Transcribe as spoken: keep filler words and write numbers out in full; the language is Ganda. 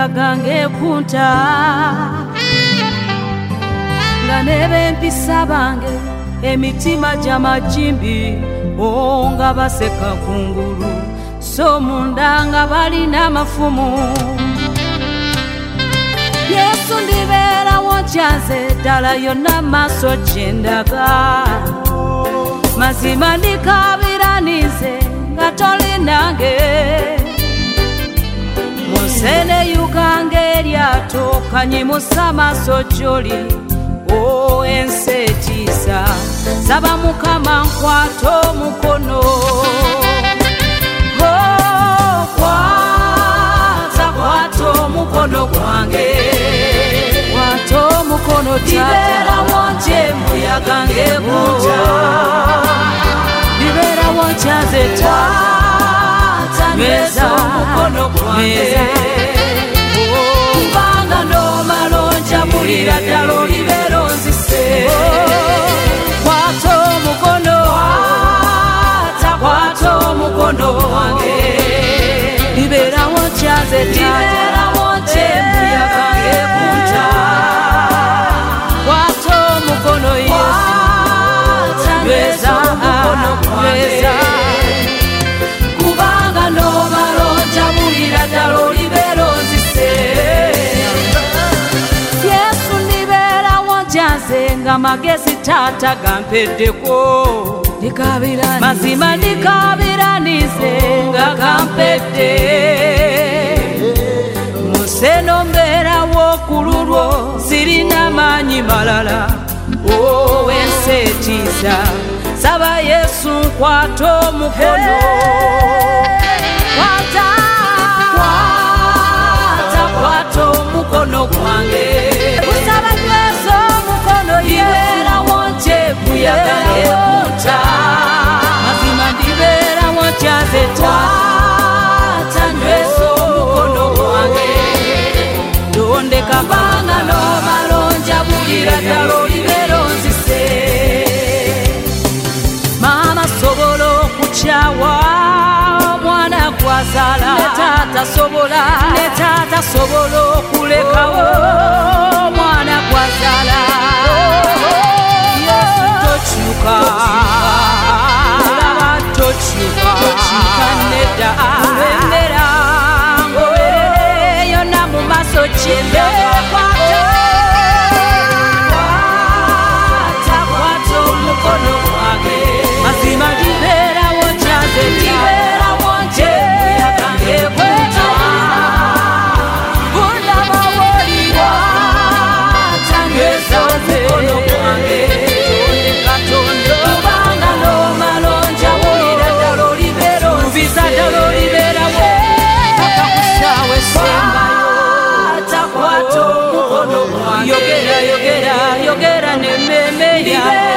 gange kunta nga nebempisa bange emitima gy'amajimbi onga baseka kungulu so munda nga balina amafumu. Yesu ndibeerawo nkyaze ddala yonna maaso gyendaga mazima ndikabiranize nga toli nange munsene yugange eryato kanyimusa amaaso gy'oli o ensi etiisa saba Mukama nkwata omukono kwata kwata omukono gwange kwata omukono ndibeerawo nje mbuyaga ng'ekunta ndibeerawo nkyaze taata nyweza omukono gwange kubanga n'omala onjabulira ddala olibeera onzise kwata omukono kwata kwata omukono gwange ndibeerawo nkyaze ndibeerawo nje mbuyaga ng'ekunta kwata omukono Yesu nyweza omukono gwange kubanga n'omala onjabulira ddala olibeera onzise Yesu ndibeerawo nkyaze nga magezi taata gampeddeko mazima ndikabiranize nga gampedde museno mbeerawo ku lulwo sirina maanyi malala o ensi etiisa saba Yesu nkwata omukono kwata kwata kwata omukono gwange kusaba nyweza omukono ndibeerawo nje mbuyaga ng'ekunta mazima ndibeerawo nkyaze taata nyweza omukono gwange tondeka banga n'omala onjabulira ddala olibeera onzise maama sobola okukyawa omwana gwazaala ne taata sobola ne taata sobola okulekawo omwana gwazaala Yesu tokyuka olaba tokyuka nedda olw'emmera ngoberereyo na mu maaso gyendakwata kwata kwata omukono gwange mazima ndibeerawo nkyaze ndibeerawo nje mbuyaga ng'ekunta bundaba w'oliwa tanyweza omukono gwange Katonda kubanga n'omala onjabulira ddala olibeera onzise ddala olibeerawo paka ku ssaawa esembayo takwata omukono gwange yogera yogera yogera n'emmeeme yange